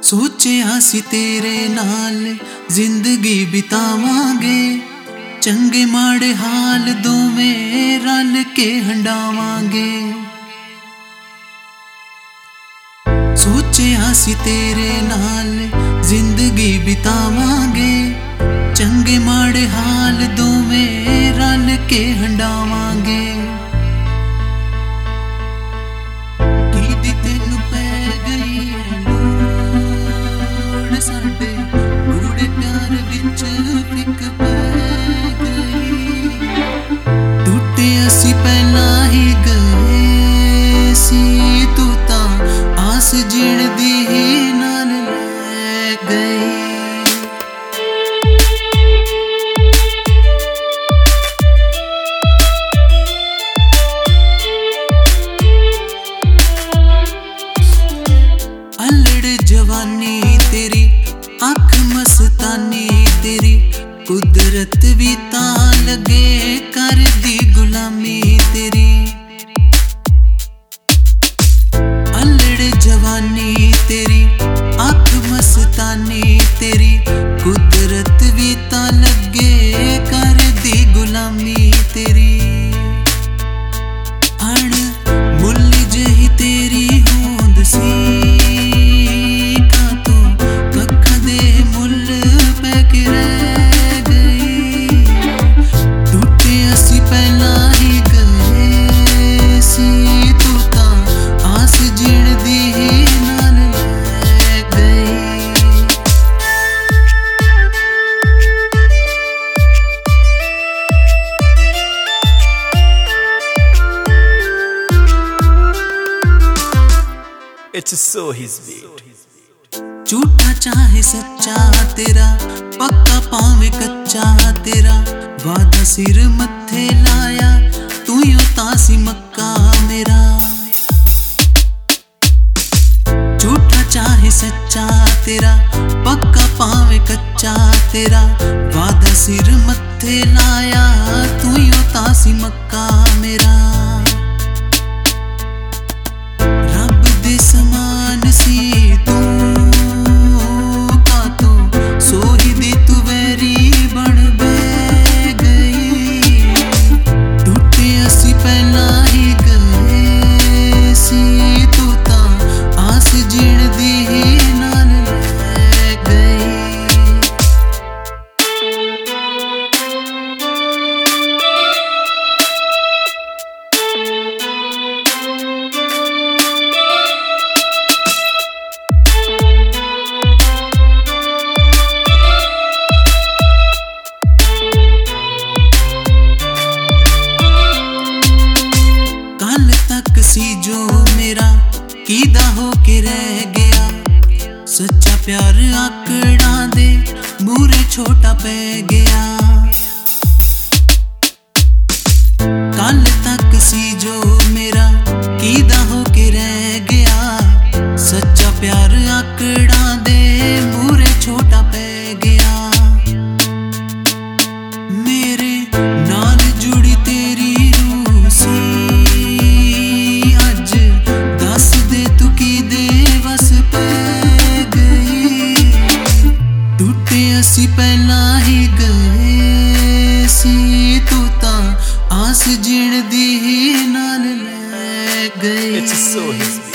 सोचिया सी तेरे नाल जिंदगी बितावांगे, चंगे माड़े हाल दोवें रल के हंडावांगे। सोचिया सी तेरे नाल जिंदगी बितावांगे, चंगे माड़े हाल दोवें रल के हंडावांगे। साडे गूढ़े प्यार विच फिक पै गई, टूटे असी पहला ही गए सी, तू तां आस जीण दी ही नाल लै गई। अल्लड़ जवानी तेरी अख मस्तानी तेरी, कुदरत भी तां लगे कर दी गुलामी तेरी। अल्लड़ जवानी तेरी अख मस्तानी तेरी, कुदरत भी तां लगे कर दी गुलामी तेरी। अण मुल जही तेरी होंद सी, It's so his beat. झूठा चाहे सच्चा तेरा, पक्का पावे कच्चा तेरा, वादा सिर मत्थे लाया तू यो तासी मक्का मेरा। झूठा चाहे सच्चा तेरा, पक्का पावे कच्चा तेरा, वादा सिर मत्थे लाया तू यो तासी मक्का मेरा। समान सी तू कातो सोही दी तू वैरी बन बह गई, टूटे असी पहला ही गए सी, तू तां आस जीण दी ही नाल लै गई। सी जो मेरा कीदा हो के रह गया, सच्चा प्यार आकड़ा दे मूरे छोटा पै गया। कल तक सी जो मेरा कीदा हो के रह गया, सच्चा प्यार आकड़ा दे मूरे छोटा पै गया। मेरे नाल जुड़ी तेरी रूह सी, असी पहला ही गए सी, तू तां आस जीण दी ही नाल लै गई। It's so his